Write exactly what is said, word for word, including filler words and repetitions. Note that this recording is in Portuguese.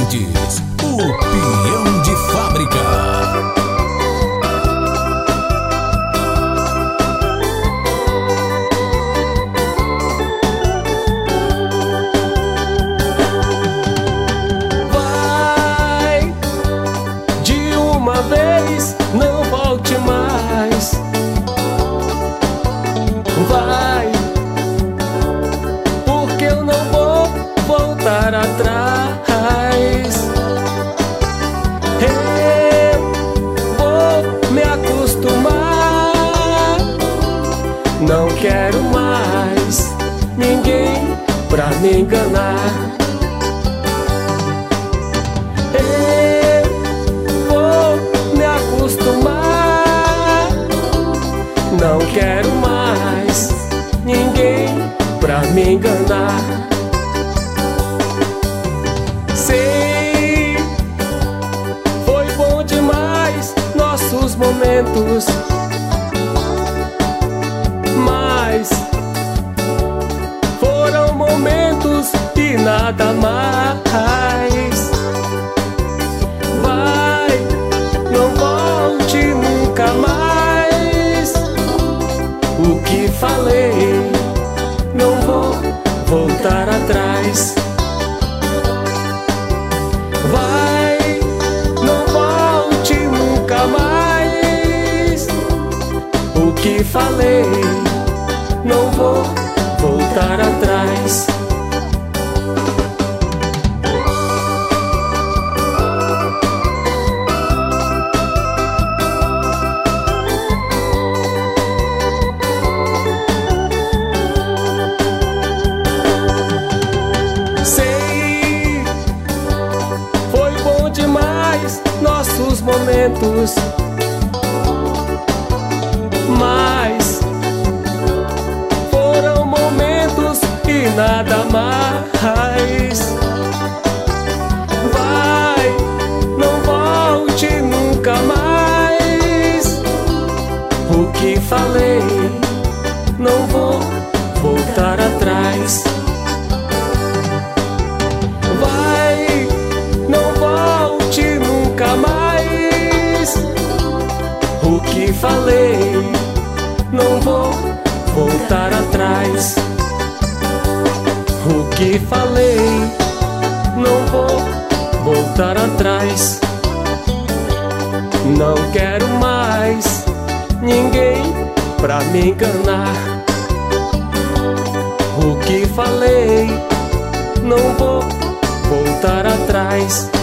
Beats, o peão de fábrica. Vez, não volte mais. Vai, porque eu não vou voltar atrás. Eu vou me acostumar. Não quero mais ninguém pra me enganar. Não quero mais ninguém pra me enganar. Sei, foi bom demais nossos momentos, mas foram momentos e nada mais. Vai, não volte nunca mais. O que falei, não vou voltar atrás. Vai, não volte nunca mais. O que falei, não vou voltar atrás. Nossos momentos, mas foram momentos e nada mais. Vai, não volte nunca mais. O que falei, não vou voltar atrás. Vai, não volte nunca mais. O que falei, não vou voltar atrás. O que falei, não vou voltar atrás. Não quero mais ninguém pra me enganar. O que falei, não vou voltar atrás.